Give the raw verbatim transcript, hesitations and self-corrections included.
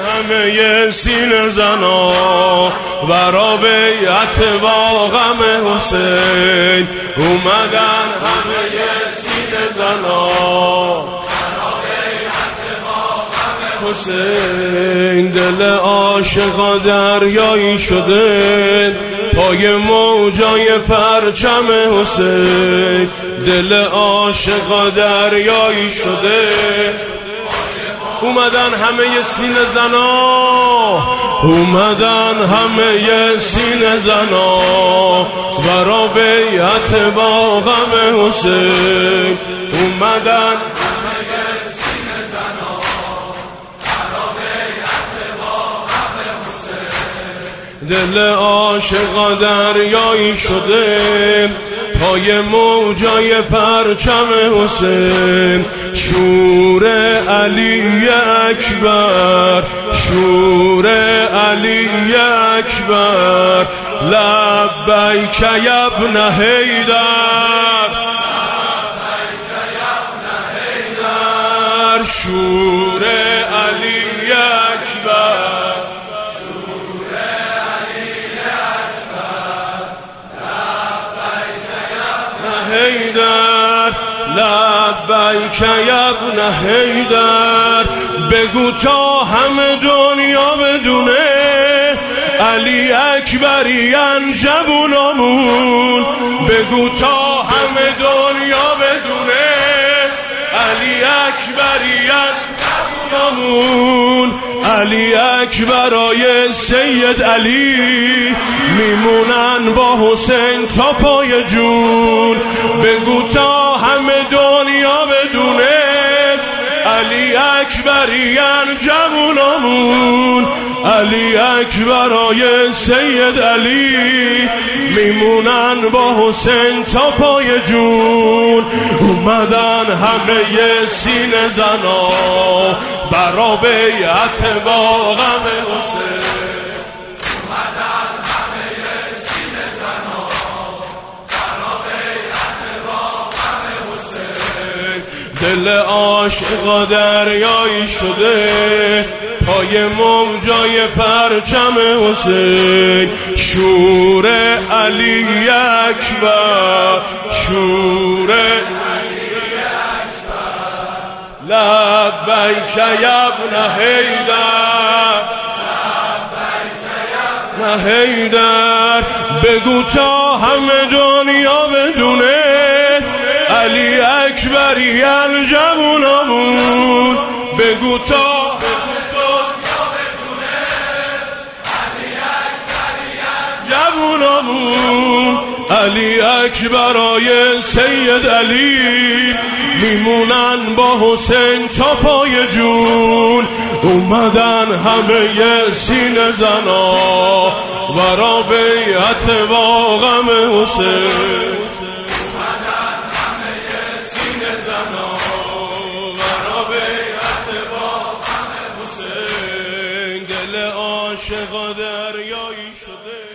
همه سینه زنا برا بیعت با غم حسین اومدن همه سینه زنا حسین. دل عاشقا دریایی شده پای موجای پرچم حسین. دل عاشقا دریایی شده اومدن همه سینه زنا اومدن همه سینه زنا برا بیعت با غم حسین اومدن دل عاشقا دریایی شده پای موجای پرچم حسین. شور علی اکبر شور علی اکبر لبیک یا ابن حیدر شور علی اکبر حیدر لبیک یا ابن حیدر. بگو تا همه دنیا بدونه علی اکبریان جوونامون. بگو تا همه دنیا بدونه علی اکبریان جوونامون. علی اکبرای سید علی میمونن با حسین تا پای جون. بگو تا همه دنیا بدونه علی اکبریان جوونامون. علی اکبرای سید علی میمونن با حسین تا پای جون. اومدن همه سینه زنا برا بیعت با غم حسین اومدن همه سینه زنا برا بیعت با غم حسین. دل عاشقا دریایی شده پای موجای پرچم حسین. شور علی اکبر شور لبیک یا ابن حیدر نه حیدر. بگو تا همه دنیا بدونه علی اکبریان جوونامون. بگو تا جوونامون. علی اکبرای سید علی میمونن با حسین تا پای جون. اومدن همه سینه زنا برا بیعت با غم حسین اومدن همه سینه زنا برا بیعت با غم حسین. دل عاشقا دریایی شده